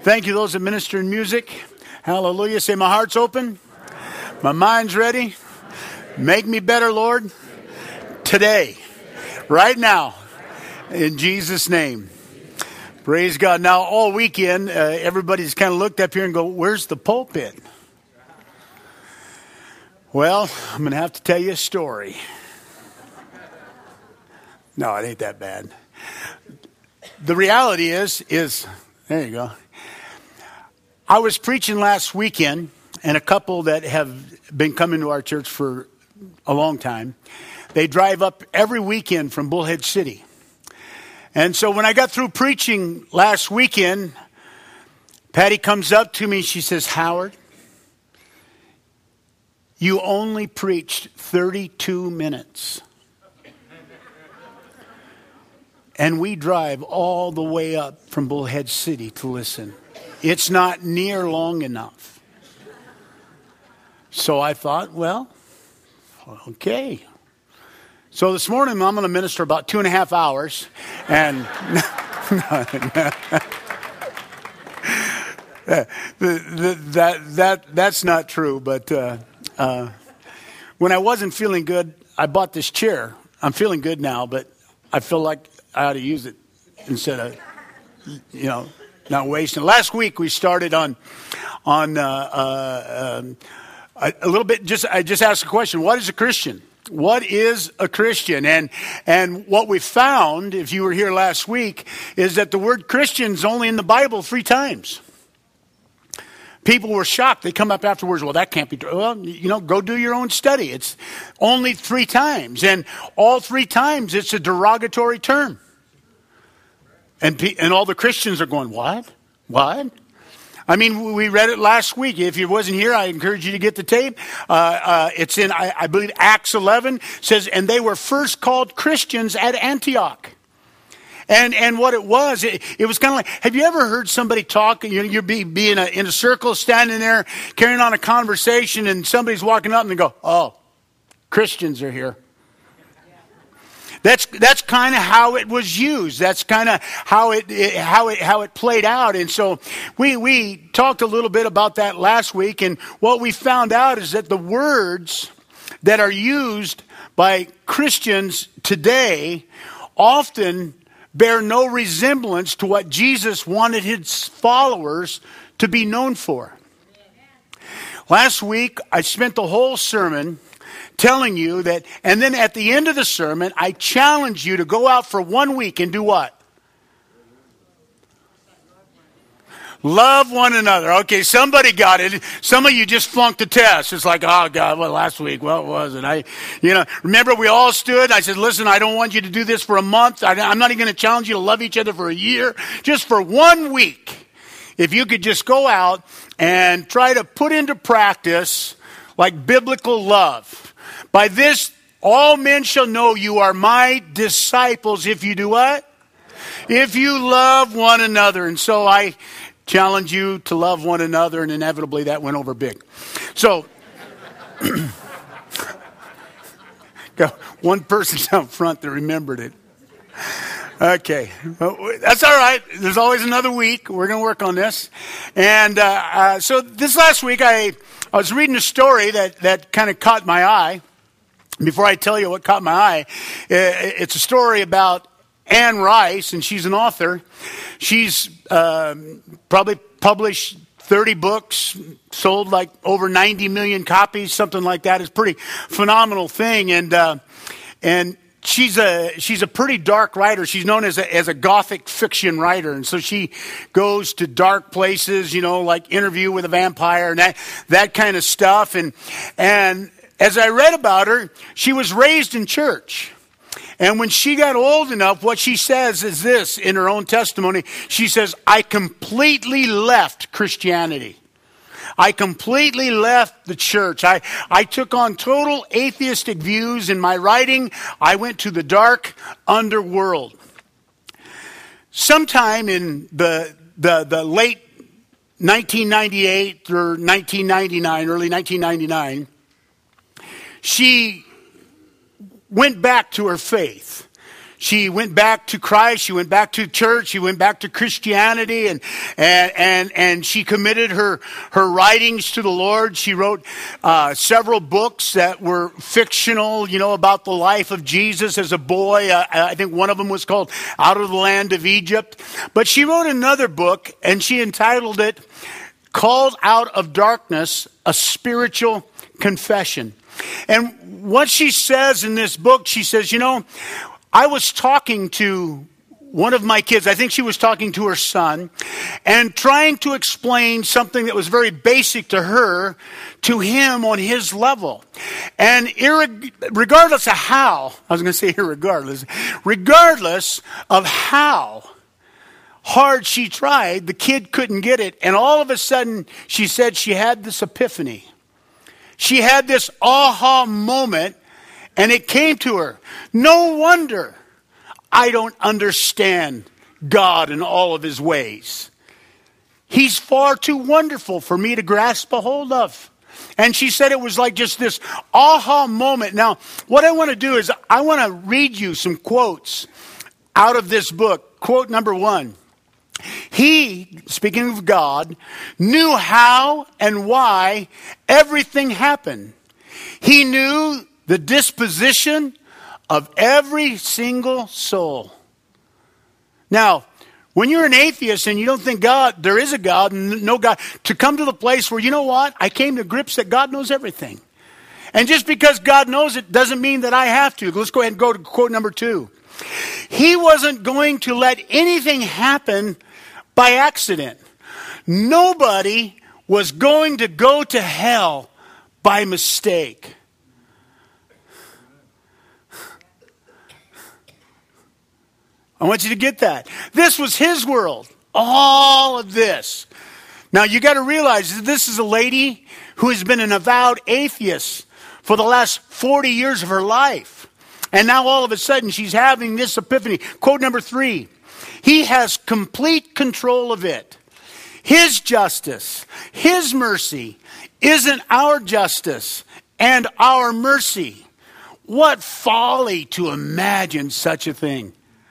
Thank you, those that minister in music. Hallelujah. Say, my heart's open. My mind's ready. Make me better, Lord. Today. Right now. In Jesus' name. Praise God. Now, all weekend, everybody's kind of looked up here and go, where's the pulpit? Well, I'm going to have to tell you a story. No, it ain't that bad. The reality is, there you go. I was preaching last weekend, and a couple that have been coming to our church for a long time, they drive up every weekend from Bullhead City. And so when I got through preaching last weekend, Patty comes up to me and she says, Howard, you only preached 32 minutes. And we drive all the way up from Bullhead City to listen. It's not near long enough. So I thought, well, okay. So this morning I'm going to minister about 2.5 hours. And that's not true. But when I wasn't feeling good, I bought this chair. I'm feeling good now, but I feel like I ought to use it instead of, not wasting. Last week we started on a little bit. I just asked a question: what is a Christian? What is a Christian? And what we found, if you were here last week, is that the word Christian is only in the Bible 3 times. People were shocked. They come up afterwards. Well, that can't be true. Well, go do your own study. It's only 3 times, and all 3 times it's a derogatory term. And all the Christians are going, what? What? I mean, we read it last week. If you wasn't here, I encourage you to get the tape. It's in, I believe, Acts 11. Says, and they were first called Christians at Antioch. And what it was kind of like, have you ever heard somebody talk? You'll be in a circle, standing there, carrying on a conversation, and somebody's walking up and they go, oh, Christians are here. That's kind of how it was used. That's kind of how it played out. And so we talked a little bit about that last week. And what we found out is that the words that are used by Christians today often bear no resemblance to what Jesus wanted his followers to be known for. Last week, I spent the whole sermon telling you that, and then at the end of the sermon, I challenge you to go out for 1 week and do what? Love one another. Okay, somebody got it. Some of you just flunked the test. It's like, oh God, well, last week, what was it? Remember we all stood. I said, listen, I don't want you to do this for a month. I'm not even going to challenge you to love each other for a year. Just for 1 week. If you could just go out and try to put into practice like biblical love. By this, all men shall know you are my disciples if you do what? If you love one another. And so I challenge you to love one another, and inevitably that went over big. So, got one person down front that remembered it. Okay, that's all right. There's always another week. We're going to work on this. And so this last week, I was reading a story that kind of caught my eye. Before I tell you what caught my eye, it's a story about Anne Rice, and she's an author. She's probably published 30 books, sold like over 90 million copies, something like that. It's a pretty phenomenal thing. And she's a pretty dark writer. She's known as a gothic fiction writer. And so she goes to dark places, like Interview with a Vampire and that kind of stuff. And as I read about her, she was raised in church. And when she got old enough, what she says is this in her own testimony. She says, I completely left Christianity. I completely left the church. I took on total atheistic views in my writing. I went to the dark underworld. Sometime in the late 1998 or 1999, early 1999, she went back to her faith. She went back to Christ. She went back to church. She went back to Christianity, and she committed her writings to the Lord. She wrote several books that were fictional, about the life of Jesus as a boy. I think one of them was called Out of the Land of Egypt. But she wrote another book, and she entitled it Called Out of Darkness, A Spiritual Confession. And what she says in this book, she says, I was talking to one of my kids, I think she was talking to her son, and trying to explain something that was very basic to her, to him on his level. And regardless of how, I was going to say regardless of how hard she tried, the kid couldn't get it. And all of a sudden, she said she had this epiphany. She had this aha moment, and it came to her. No wonder I don't understand God and all of his ways. He's far too wonderful for me to grasp a hold of. And she said it was like just this aha moment. Now, what I want to do is I want to read you some quotes out of this book. Quote number 1. He, speaking of God, knew how and why everything happened. He knew the disposition of every single soul. Now, when you're an atheist and you don't think there is a God and no God, to come to the place where, I came to grips that God knows everything. And just because God knows it doesn't mean that I have to. Let's go ahead and go to quote number 2. He wasn't going to let anything happen by accident. Nobody was going to go to hell by mistake. I want you to get that. This was his world. All of this. Now you got to realize that this is a lady who has been an avowed atheist for the last 40 years of her life. And now all of a sudden she's having this epiphany. Quote number 3. He has complete control of it. His justice, his mercy isn't our justice and our mercy. What folly to imagine such a thing.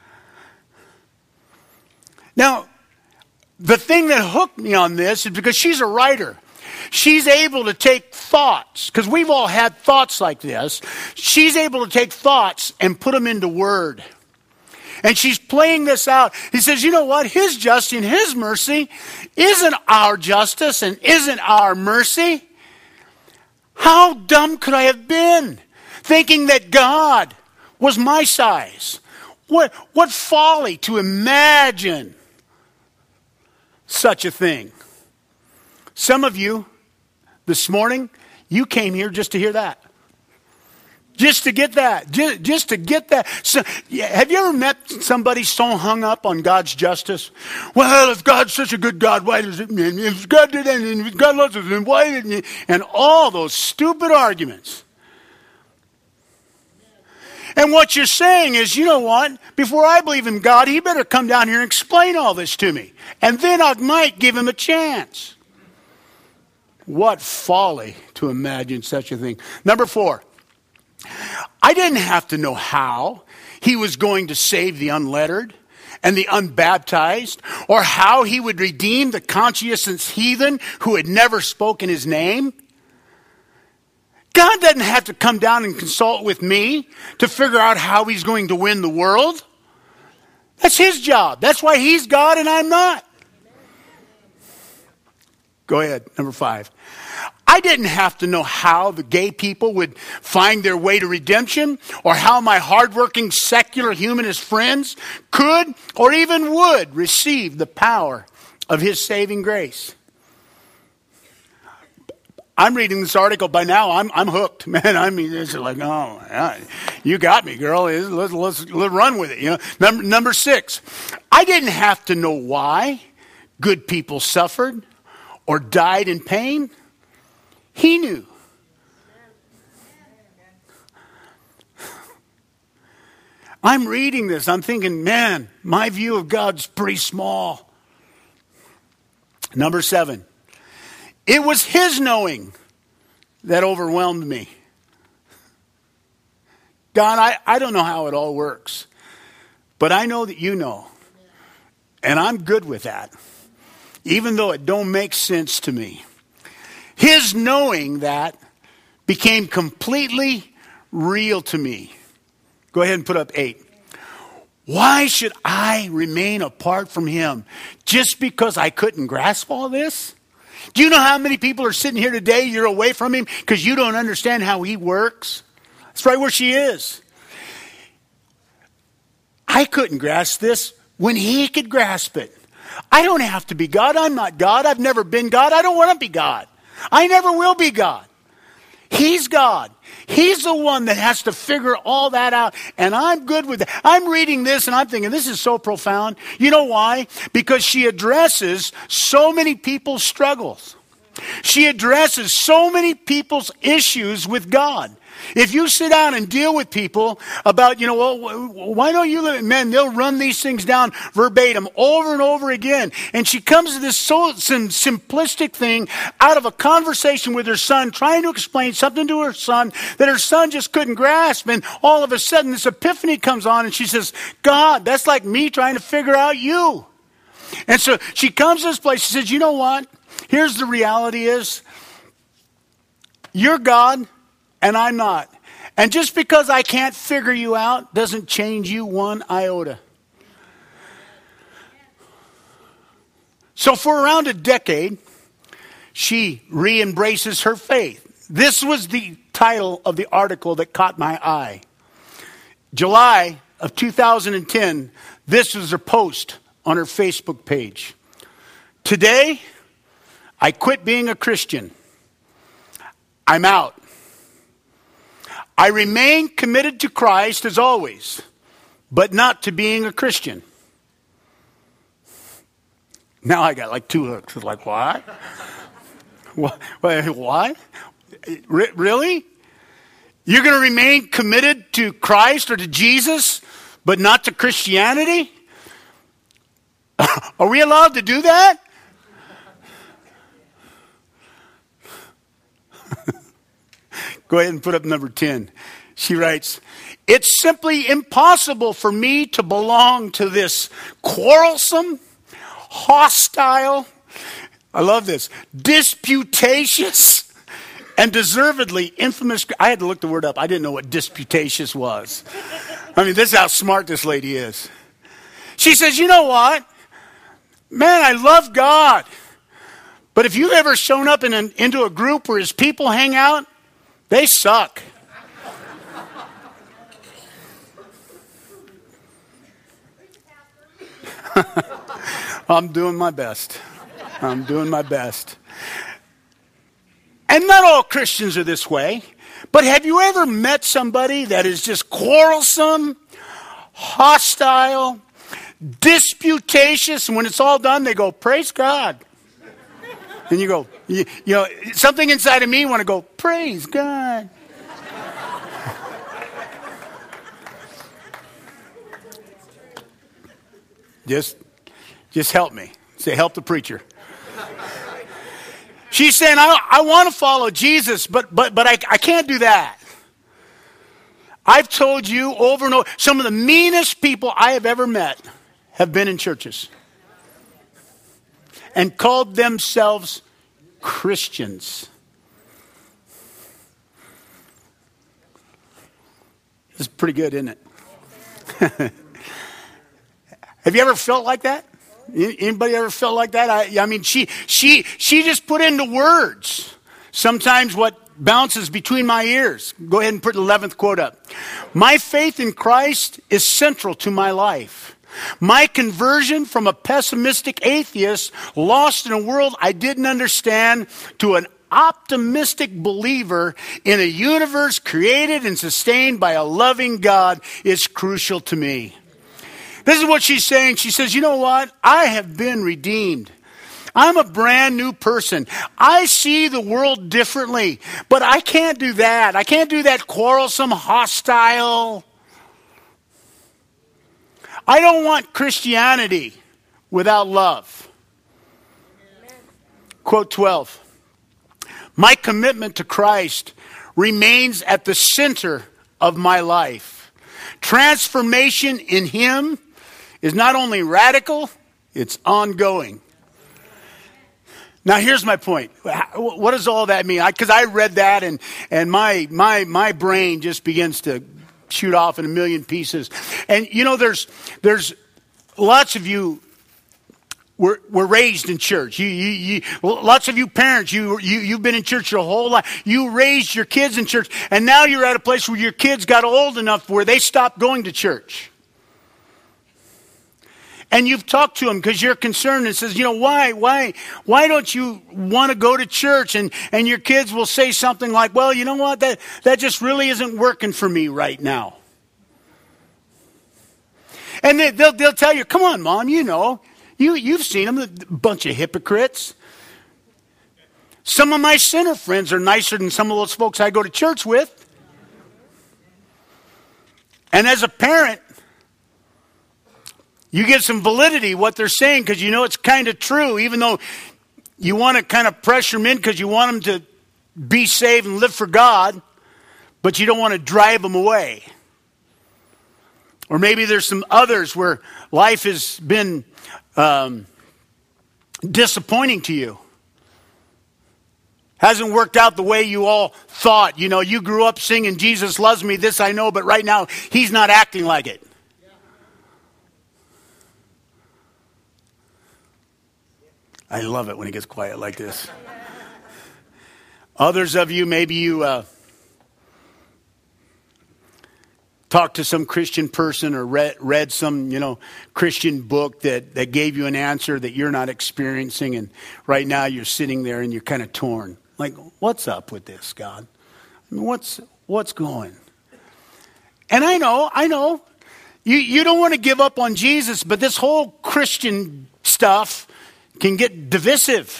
Now, the thing that hooked me on this is because she's a writer. She's able to take thoughts, because we've all had thoughts like this. She's able to take thoughts and put them into word. And she's playing this out. He says, you know what? His justice and his mercy isn't our justice and isn't our mercy. How dumb could I have been thinking that God was my size? What folly to imagine such a thing. Some of you, this morning, you came here just to hear that. Just to get that. Just to get that. So, have you ever met somebody so hung up on God's justice? Well, if God's such a good God, why does it mean? If God did anything, if God loves us, then why didn't he? And all those stupid arguments. And what you're saying is, you know what? Before I believe in God, he better come down here and explain all this to me. And then I might give him a chance. What folly to imagine such a thing. Number 4. I didn't have to know how he was going to save the unlettered and the unbaptized, or how he would redeem the conscientious heathen who had never spoken his name. God doesn't have to come down and consult with me to figure out how he's going to win the world. That's his job. That's why he's God and I'm not. Go ahead, number 5. I didn't have to know how the gay people would find their way to redemption, or how my hardworking secular humanist friends could or even would receive the power of his saving grace. I'm reading this article by now. I'm hooked, man. I mean, it's like, oh, yeah, you got me, girl. Let's run with it. You know, number 6. I didn't have to know why good people suffered or died in pain. He knew. I'm reading this. I'm thinking, man, my view of God's pretty small. Number 7. It was his knowing that overwhelmed me. God, I don't know how it all works. But I know that you know. And I'm good with that. Even though it don't make sense to me. His knowing that became completely real to me. Go ahead and put up 8. Why should I remain apart from him just because I couldn't grasp all this? Do you know how many people are sitting here today, you're away from him because you don't understand how he works? That's right where she is. I couldn't grasp this when he could grasp it. I don't have to be God. I'm not God. I've never been God. I don't want to be God. I never will be God. He's God. He's the one that has to figure all that out. And I'm good with that. I'm reading this and I'm thinking, this is so profound. You know why? Because she addresses so many people's struggles. She addresses so many people's issues with God. If you sit down and deal with people about, well, why don't you live? Men, they'll run these things down verbatim over and over again. And she comes to this simplistic thing out of a conversation with her son, trying to explain something to her son that her son just couldn't grasp. And all of a sudden this epiphany comes on and she says, God, that's like me trying to figure out you. And so she comes to this place. She says, you know what? Here's the reality is, you're God. And I'm not. And just because I can't figure you out doesn't change you one iota. So for around a decade, she re-embraces her faith. This was the title of the article that caught my eye. July of 2010, this was her post on her Facebook page. Today, I quit being a Christian. I'm out. I remain committed to Christ as always, but not to being a Christian. Now I got like 2 hooks. Like, why? Why? Really? You're going to remain committed to Christ or to Jesus, but not to Christianity? Are we allowed to do that? Go ahead and put up number 10. She writes, it's simply impossible for me to belong to this quarrelsome, hostile, I love this, disputatious, and deservedly infamous. I had to look the word up. I didn't know what disputatious was. I mean, this is how smart this lady is. She says, you know what? Man, I love God. But if you've ever shown up into a group where his people hang out, they suck. I'm doing my best. I'm doing my best. And not all Christians are this way. But have you ever met somebody that is just quarrelsome, hostile, disputatious, and when it's all done, they go, praise God. And you go, you know, something inside of me want to go, praise God. Just help me. Say, help the preacher. She's saying, I want to follow Jesus, but I can't do that. I've told you over and over, some of the meanest people I have ever met have been in churches and called themselves Christians. This is pretty good, isn't it? Have you ever felt like that? Anybody ever felt like that? I mean, she just put into words sometimes what bounces between my ears. Go ahead and put the 11th quote up. My faith in Christ is central to my life. My conversion from a pessimistic atheist lost in a world I didn't understand to an optimistic believer in a universe created and sustained by a loving God is crucial to me. This is what she's saying. She says, you know what? I have been redeemed. I'm a brand new person. I see the world differently, but I can't do that. I can't do that quarrelsome, hostile. I don't want Christianity without love. Amen. Quote 12. My commitment to Christ remains at the center of my life. Transformation in Him is not only radical, it's ongoing. Now, here's my point. What does all that mean? Because I read that, and my brain just begins to shoot off in a million pieces. And, there's lots of you were raised in church. Lots of you parents, you've been in church your whole life. You raised your kids in church, and now you're at a place where your kids got old enough where they stopped going to church. And you've talked to them because you're concerned and says, why don't you want to go to church? And your kids will say something like, well, you know what, that just really isn't working for me right now. And they'll tell you, come on, Mom, you've seen them, a bunch of hypocrites. Some of my sinner friends are nicer than some of those folks I go to church with. And as a parent, you get some validity what they're saying because it's kind of true, even though you want to kind of pressure them in because you want them to be saved and live for God, but you don't want to drive them away. Or maybe there's some others where life has been disappointing to you. Hasn't worked out the way you all thought. You grew up singing, Jesus loves me, this I know, but right now he's not acting like it. I love it when it gets quiet like this. Others of you, maybe you talked to some Christian person or read some, Christian book that gave you an answer that you're not experiencing. And right now you're sitting there and you're kind of torn. Like, what's up with this, God? I mean, what's going? And I know. You don't want to give up on Jesus, but this whole Christian stuff can get divisive.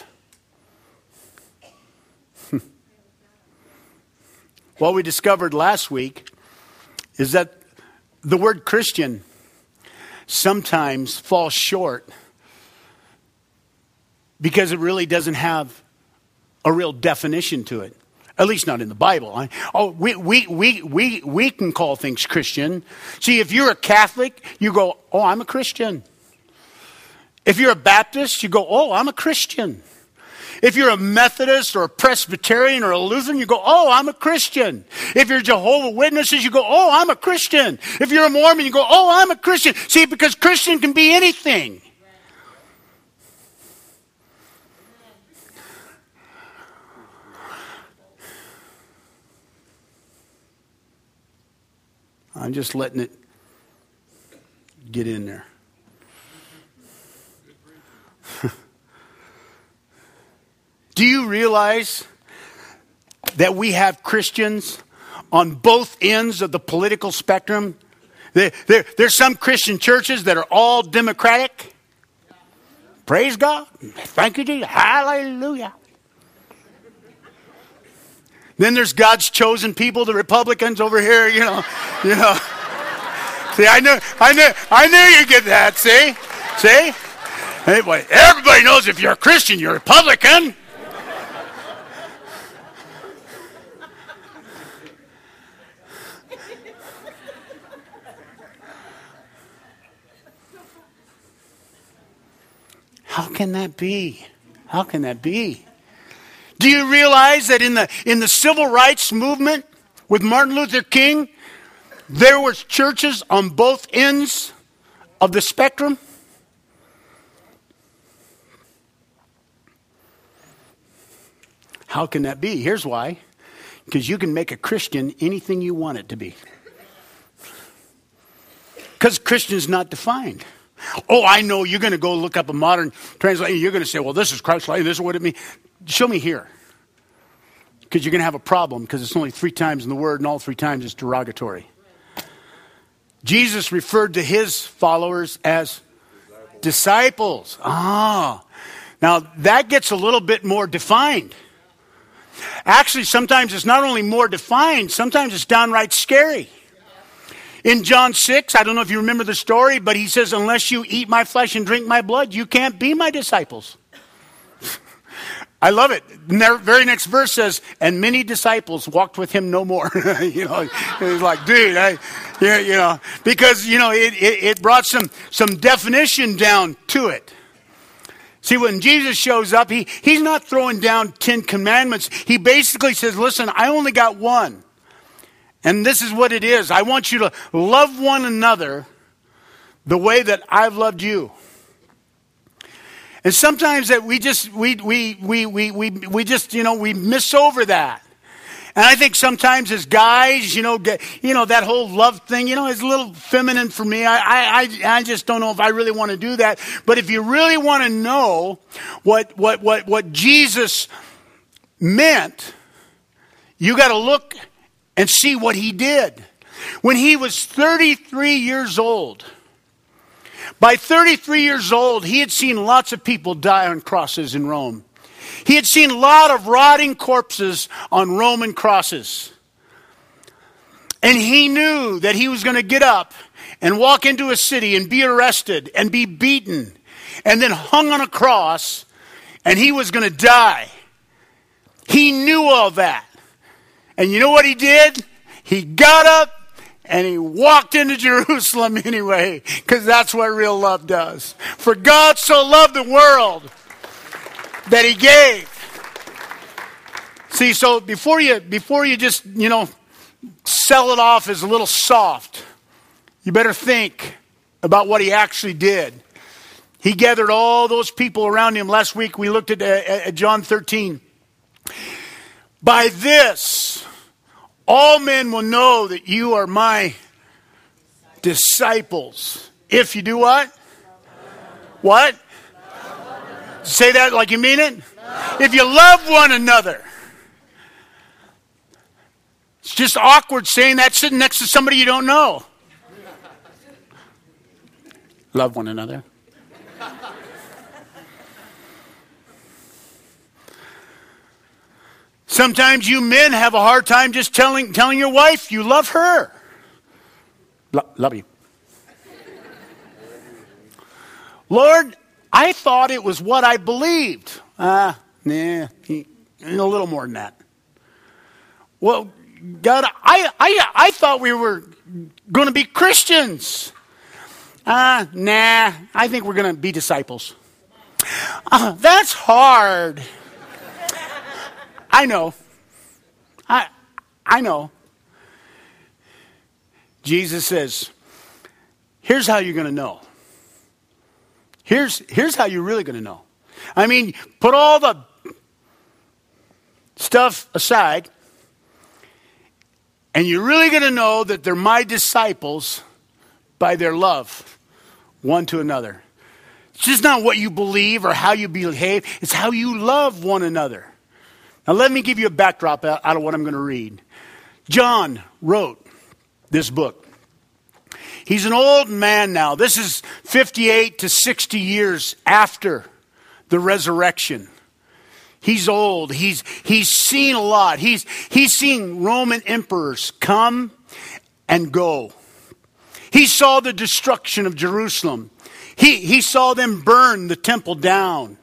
What we discovered last week is that the word Christian sometimes falls short because it really doesn't have a real definition to it. At least not in the Bible. We can call things Christian. See, if you're a Catholic, you go, oh, I'm a Christian. If you're a Baptist, you go, oh, I'm a Christian. If you're a Methodist or a Presbyterian or a Lutheran, you go, oh, I'm a Christian. If you're Jehovah's Witnesses, you go, oh, I'm a Christian. If you're a Mormon, you go, oh, I'm a Christian. See, because Christian can be anything. I'm just letting it get in there. Do you realize that we have Christians on both ends of the political spectrum? There's some Christian churches that are all Democratic. Praise God. Thank you, Jesus. Hallelujah. Then there's God's chosen people, the Republicans over here, See, I knew you'd get that, See? Anyway, everybody knows if you're a Christian, you're a Republican. How can that be? How can that be? Do you realize that in the civil rights movement with Martin Luther King, there were churches on both ends of the spectrum? How can that be? Here's why. Because you can make a Christian anything you want it to be. Because Christian is not defined. Oh, I know you're going to go look up a modern translation. You're going to say, well, this is Christ-like. This is what it means. Show me here. Because you're going to have a problem because it's only 3 times in the word and all 3 times it's derogatory. Jesus referred to his followers as disciples. Now that gets a little bit more defined. Actually, sometimes it's not only more defined, sometimes it's downright scary. In John 6, I don't know if you remember the story, but he says, unless you eat my flesh and drink my blood, you can't be my disciples. I love it. The very next verse says, and many disciples walked with him no more. It's like, dude, because, it brought some definition down to it. See, when Jesus shows up, he's not throwing down 10 commandments. He basically says, listen, I only got one. And this is what it is. I want you to love one another the way that I've loved you. And sometimes that we miss over that. And I think sometimes as guys, that whole love thing, is a little feminine for me. I just don't know if I really want to do that. But if you really want to know what Jesus meant, you got to look and see what he did. When he was 33 years old, by 33 years old, he had seen lots of people die on crosses in Rome. He had seen a lot of rotting corpses on Roman crosses. And he knew that he was going to get up and walk into a city and be arrested and be beaten and then hung on a cross, and he was going to die. He knew all that. And you know what he did? He got up and he walked into Jerusalem anyway, because that's what real love does. For God so loved the world that he gave. See, so before you just, sell it off as a little soft, you better think about what he actually did. He gathered all those people around him. Last week we looked at John 13. By this, all men will know that you are my disciples. If you do what? What? Say that like you mean it. If you love one another. It's just awkward saying that sitting next to somebody you don't know. Love one another. Sometimes you men have a hard time just telling your wife you love her. Love you. Lord, I thought it was what I believed. Nah, a little more than that. Well, God, I thought we were going to be Christians. Nah, I think we're going to be disciples. That's hard. I know. I know. Jesus says, here's how you're going to know. Here's how you're really going to know. I mean, put all the stuff aside, and you're really going to know that they're my disciples by their love one to another. It's just not what you believe or how you behave. It's how you love one another. Now let me give you a backdrop out of what I'm going to read. John wrote this book. He's an old man now. This is 58 to 60 years after the resurrection. He's old. He's seen a lot. He's seen Roman emperors come and go. He saw the destruction of Jerusalem. He saw them burn the temple down.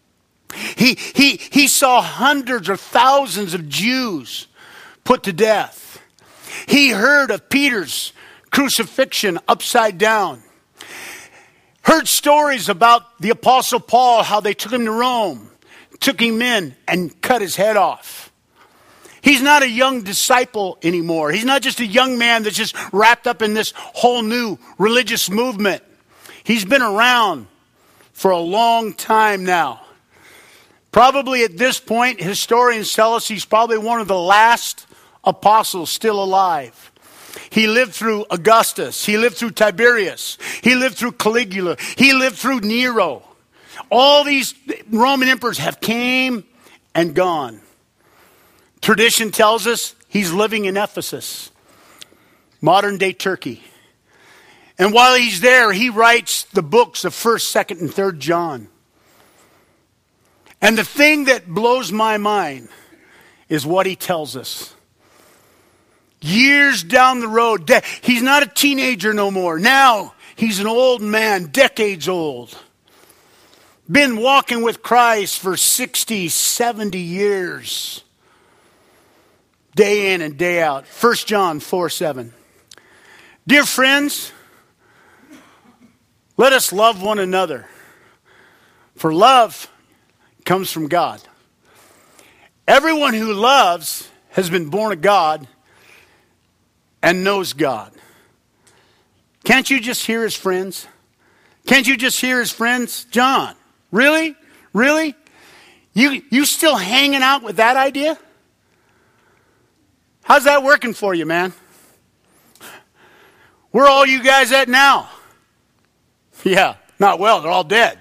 He saw hundreds or thousands of Jews put to death. He heard of Peter's crucifixion upside down. Heard stories about the Apostle Paul, how they took him to Rome, took him in and cut his head off. He's not a young disciple anymore. He's not just a young man that's just wrapped up in this whole new religious movement. He's been around for a long time now. Probably at this point, historians tell us he's probably one of the last apostles still alive. He lived through Augustus. He lived through Tiberius. He lived through Caligula. He lived through Nero. All these Roman emperors have came and gone. Tradition tells us he's living in Ephesus, modern day Turkey. And while he's there, he writes the books of 1st, 2nd, and 3rd John. And the thing that blows my mind is what he tells us. Years down the road, he's not a teenager no more. Now he's an old man, decades old. been walking with Christ for 60, 70 years, day in and day out. 1 John 4:7. Dear friends, let us love one another, for love comes from God. Everyone who loves has been born of God and knows God. Can't you just hear his friends? Can't you just hear his friends? John, really? Really? You still hanging out with that idea? How's that working for you, man? Where are all you guys at now? Yeah, not well, they're all dead.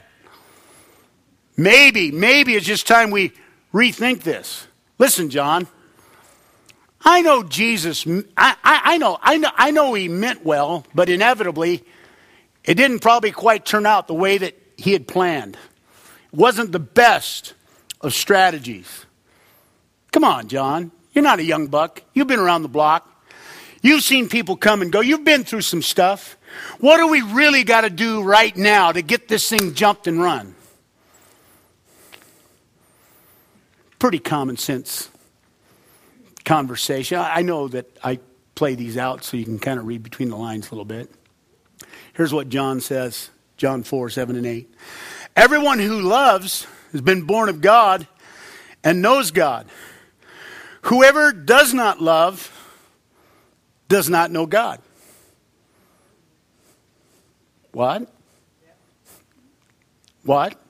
Maybe it's just time we rethink this. Listen, John, I know Jesus, I know he meant well, but inevitably, it didn't probably quite turn out the way that he had planned. It wasn't the best of strategies. Come on, John, you're not a young buck. You've been around the block. You've seen people come and go. You've been through some stuff. What do we really got to do right now to get this thing jumped and run? Pretty common sense conversation. I know that I play these out so you can kind of read between the lines a little bit. Here's what John says, John 4:7 and 8. Everyone who loves has been born of God and knows God. Whoever does not love does not know God. What? What?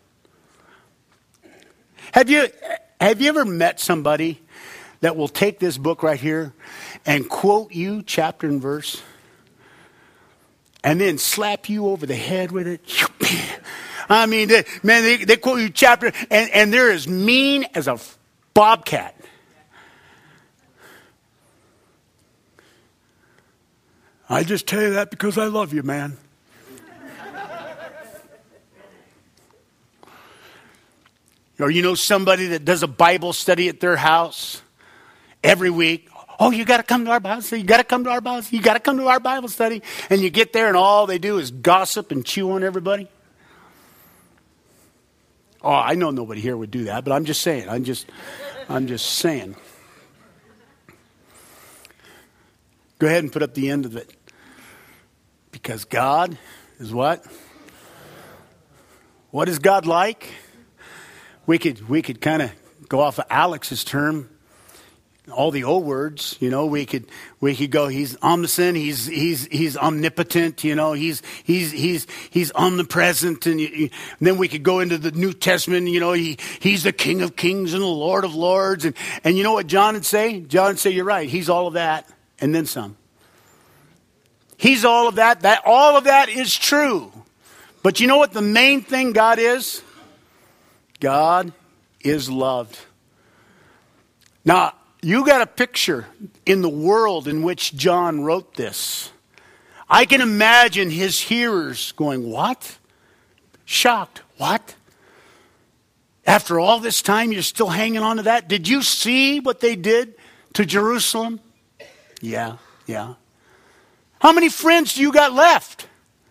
Have you ever met somebody that will take this book right here and quote you chapter and verse and then slap you over the head with it? I mean, they quote you chapter and they're as mean as a bobcat. I just tell you that because I love you, man. Or you know somebody that does a Bible study at their house every week. Oh, you got to come to our Bible study. You got to come to our Bible study. You got to come to our Bible study. And you get there and all they do is gossip and chew on everybody. Oh, I know nobody here would do that, but I'm just saying. I'm just saying. Go ahead and put up the end of it. Because God is what? What is God like? We could kind of go off of Alex's term, all the old words. You know, we could go. He's omniscient. He's omnipotent. You know, he's omnipresent. And then we could go into the New Testament. You know, he's the King of Kings and the Lord of Lords. And you know what John would say? John would say, you're right. He's all of that and then some. He's all of that. All of that is true. But you know what the main thing God is? God is loved. Now, you got a picture in the world in which John wrote this. I can imagine his hearers going, what? Shocked. What? After all this time, you're still hanging on to that? Did you see what they did to Jerusalem? Yeah. How many friends do you got left?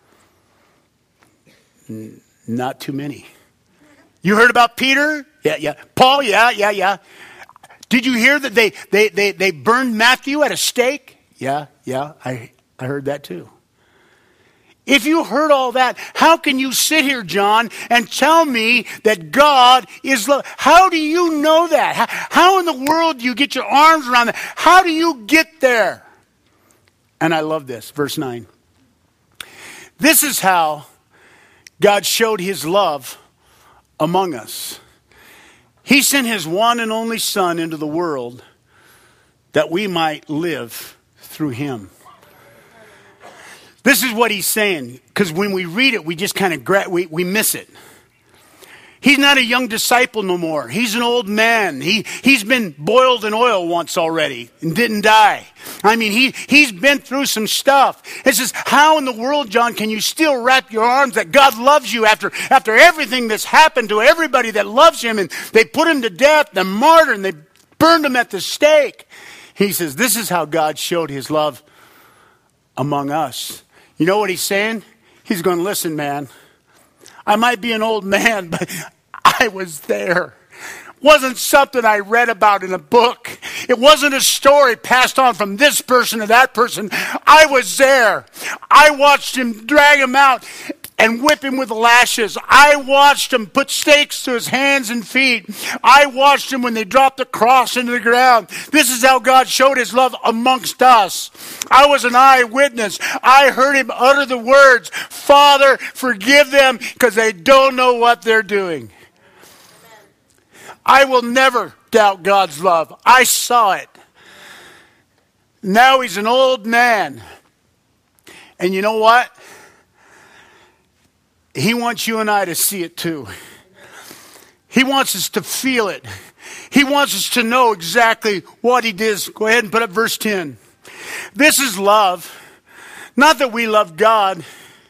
Not too many. You heard about Peter? Yeah. Paul? Yeah. Did you hear that they burned Matthew at a stake? Yeah. I heard that too. If you heard all that, how can you sit here, John, and tell me that God is love? How do you know that? How in the world do you get your arms around that? How do you get there? And I love this, verse 9. This is how God showed his love among us. He sent his one and only Son into the world that we might live through him. This is what he's saying, because when we read it, we just kind of we miss it. He's not a young disciple no more. He's an old man. He's been boiled in oil once already and didn't die. I mean, he's been through some stuff. It says, how in the world, John, can you still wrap your arms that God loves you after everything that's happened to everybody that loves him? And they put him to death, they martyred him, they burned him at the stake. He says, this is how God showed his love among us. You know what he's saying? He's going, listen, man, I might be an old man, but I was there. It wasn't something I read about in a book. It wasn't a story passed on from this person to that person. I was there. I watched him drag him out and whip him with lashes. I watched him put stakes to his hands and feet. I watched him when they dropped the cross into the ground. This is how God showed his love amongst us. I was an eyewitness. I heard him utter the words, "Father, forgive them because they don't know what they're doing." I will never doubt God's love. I saw it. Now he's an old man. And you know what? He wants you and I to see it too. He wants us to feel it. He wants us to know exactly what he did. Go ahead and put up verse 10. This is love. Not that we love God,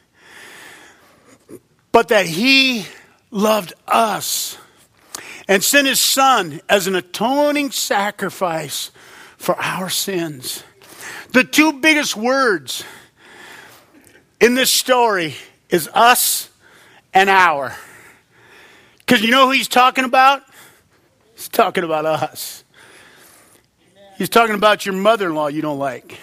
but that he loved us and sent his son as an atoning sacrifice for our sins. The two biggest words in this story is us and our. Because you know who he's talking about? He's talking about us. He's talking about your mother-in-law you don't like.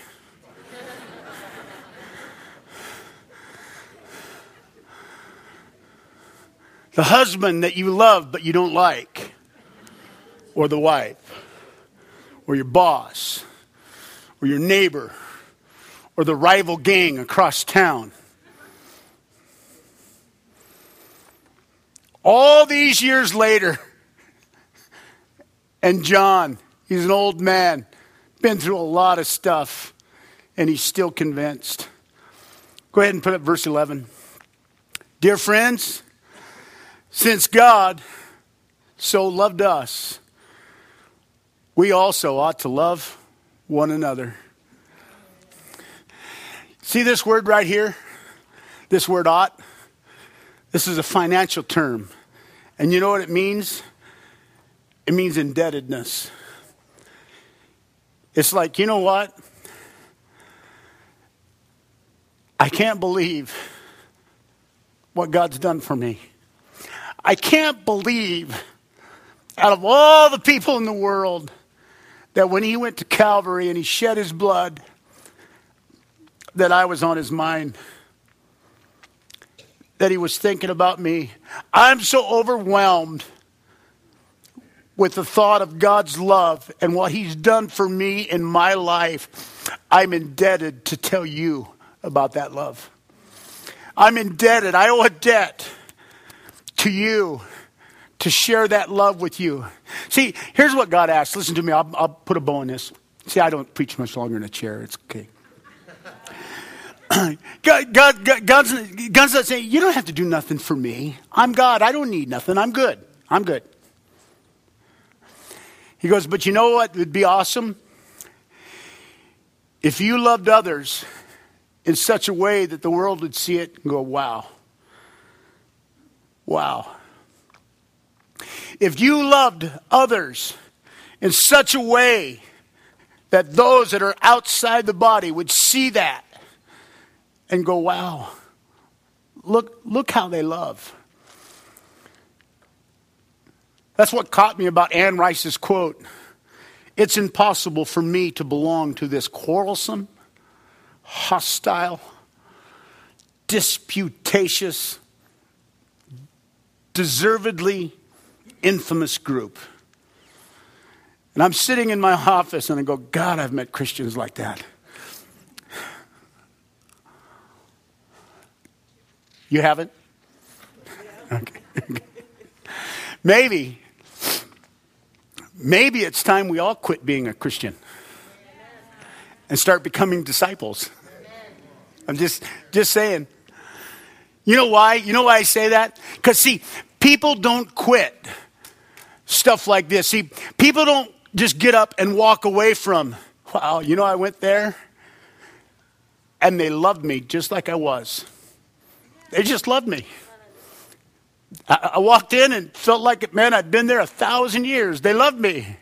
The husband that you love but you don't like. Or the wife. Or your boss. Or your neighbor. Or the rival gang across town. All these years later, and John, he's an old man, been through a lot of stuff, and he's still convinced. Go ahead and put up verse 11. Dear friends, since God so loved us, we also ought to love one another. See this word right here? This word ought? This is a financial term. And you know what it means? It means indebtedness. It's like, you know what? I can't believe what God's done for me. I can't believe, out of all the people in the world, that when he went to Calvary and he shed his blood, that I was on his mind. That he was thinking about me. I'm so overwhelmed with the thought of God's love and what he's done for me in my life. I'm indebted to tell you about that love. I'm indebted. I owe a debt to you to share that love with you. See, here's what God asks. Listen to me. I'll put a bow on this. See, I don't preach much longer in a chair. It's okay. God's not saying, you don't have to do nothing for me. I'm God. I don't need nothing. I'm good. I'm good. He goes, but you know what would be awesome? If you loved others in such a way that the world would see it and go, wow. Wow. If you loved others in such a way that those that are outside the body would see that and go, wow, look how they love. That's what caught me about Anne Rice's quote. It's impossible for me to belong to this quarrelsome, hostile, disputatious, deservedly infamous group. And I'm sitting in my office and I go, God, I've met Christians like that. You haven't? Okay. Maybe it's time we all quit being a Christian and start becoming disciples. I'm just saying. You know why? You know why I say that? Because see, people don't quit stuff like this. See, people don't just get up and walk away from, wow, you know, I went there and they loved me just like I was. They just loved me. I walked in and felt like, man, I'd been there 1,000 years. They loved me.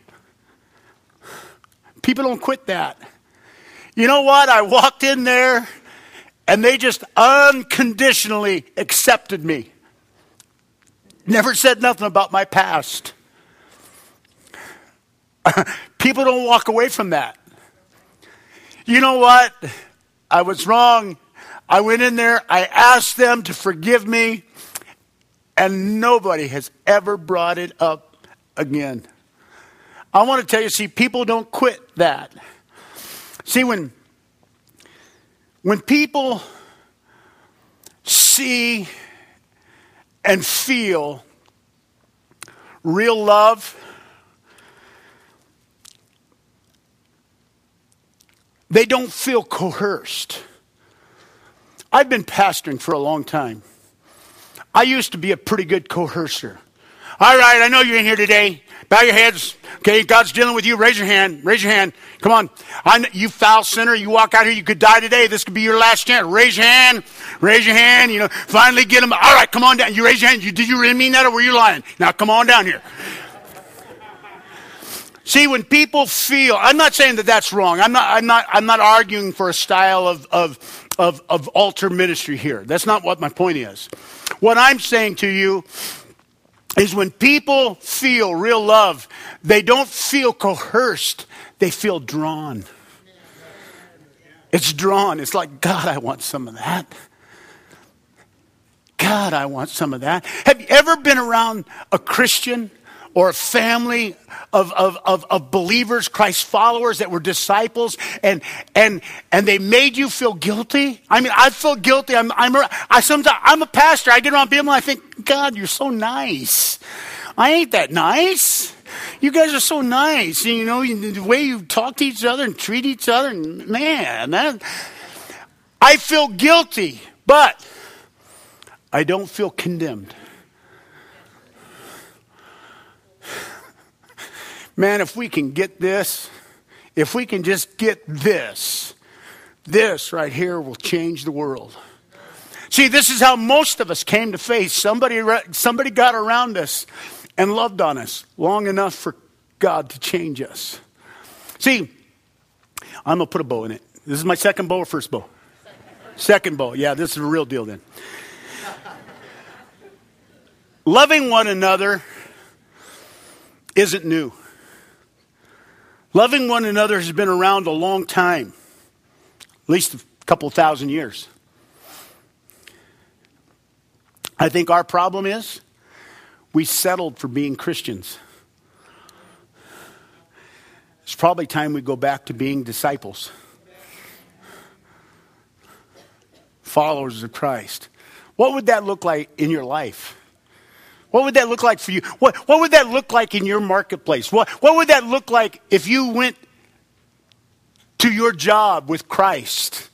People don't quit that. You know what? I walked in there and they just unconditionally accepted me. Never said nothing about my past. People don't walk away from that. You know what? I was wrong. I went in there. I asked them to forgive me. And nobody has ever brought it up again. I want to tell you, see, people don't quit that. See, when people see and feel real love, they don't feel coerced. I've been pastoring for a long time. I used to be a pretty good coercer. All right, I know you're in here today. Bow your heads. Okay, God's dealing with you. Raise your hand. Raise your hand. Come on. You foul sinner. You walk out here. You could die today. This could be your last chance. Raise your hand. Raise your hand. You know, finally get them. All right, come on down. You raise your hand. Did you really mean that or were you lying? Now come on down here. See, when people feel, I'm not saying that that's wrong. I'm not arguing for a style of altar ministry here. That's not what my point is. What I'm saying to you is when people feel real love, they don't feel coerced. They feel drawn. It's drawn. It's like, God, I want some of that. God, I want some of that. Have you ever been around a Christian or a family of believers, Christ followers that were disciples, and they made you feel guilty? I mean, I feel guilty. I'm a pastor. I get around people and I think, God, you're so nice. I ain't that nice. You guys are so nice. You know, the way you talk to each other and treat each other, and man, I feel guilty, but I don't feel condemned. Man, if we can get this, if we can just get this right here will change the world. See, this is how most of us came to faith. Somebody got around us and loved on us long enough for God to change us. See, I'm going to put a bow in it. This is my second bow or first bow? Second bow. Yeah, this is a real deal then. Loving one another isn't new. Loving one another has been around a long time, at least a couple thousand years. I think our problem is we settled for being Christians. It's probably time we go back to being disciples, followers of Christ. What would that look like in your life? What would that look like for you? What would that look like in your marketplace? What would that look like if you went to your job with Christ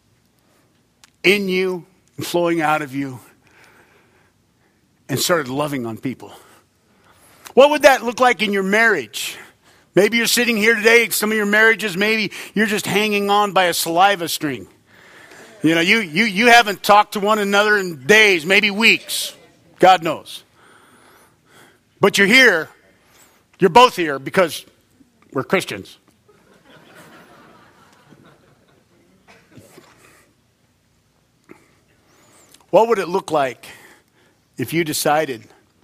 in you and flowing out of you and started loving on people? What would that look like in your marriage? Maybe you're sitting here today, some of your marriages, maybe you're just hanging on by a saliva string. You know, you haven't talked to one another in days, maybe weeks. God knows. But you're here, you're both here because we're Christians. What would it look like if you decided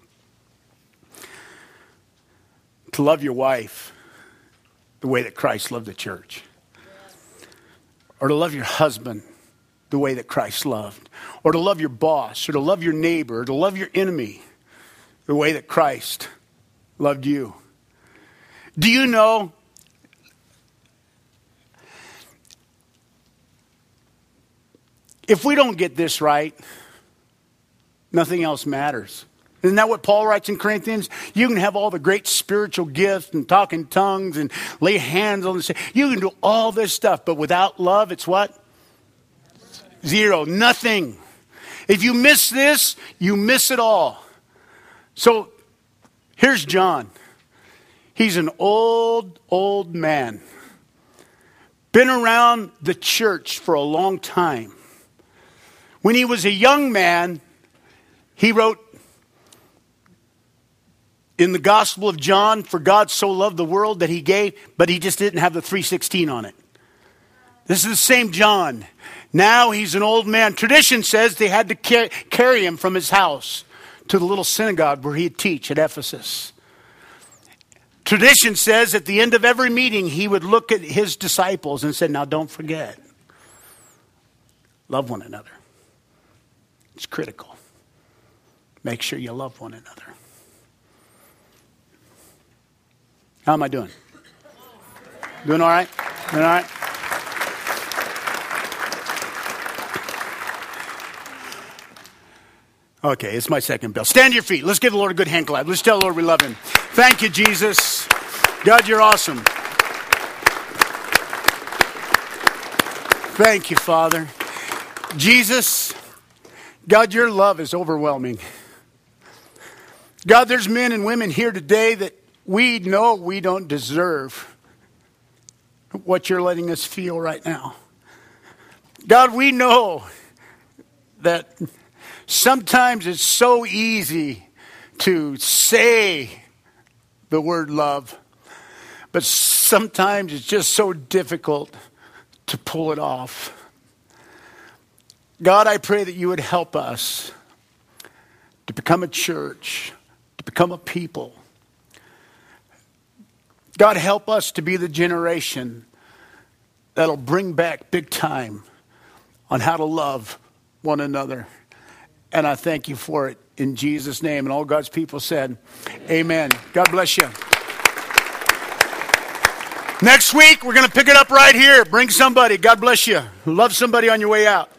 to love your wife the way that Christ loved the church? Or to love your husband the way that Christ loved? Or to love your boss, or to love your neighbor, or to love your enemy the way that Christ loved you? Do you know if we don't get this right, nothing else matters? Isn't that what Paul writes in Corinthians? You can have all the great spiritual gifts and talk in tongues and lay hands on the sick. You can do all this stuff, but without love, it's what? Zero. Nothing. If you miss this, you miss it all. So here's John. He's an old man. Been around the church for a long time. When he was a young man, he wrote in the Gospel of John, for God so loved the world that he gave, but he just didn't have the 3:16 on it. This is the same John. Now he's an old man. Tradition says they had to carry him from his house to the little synagogue where he'd teach at Ephesus. Tradition says at the end of every meeting, he would look at his disciples and say, now don't forget, love one another. It's critical. Make sure you love one another. How am I doing? Doing all right? Doing all right? Okay, it's my second bell. Stand to your feet. Let's give the Lord a good hand clap. Let's tell the Lord we love him. Thank you, Jesus. God, you're awesome. Thank you, Father. Jesus, God, your love is overwhelming. God, there's men and women here today that we know we don't deserve what you're letting us feel right now. God, we know that sometimes it's so easy to say the word love, but sometimes it's just so difficult to pull it off. God, I pray that you would help us to become a church, to become a people. God, help us to be the generation that'll bring back big time on how to love one another. And I thank you for it in Jesus' name. And all God's people said, amen. God bless you. Next week, we're going to pick it up right here. Bring somebody. God bless you. Love somebody on your way out.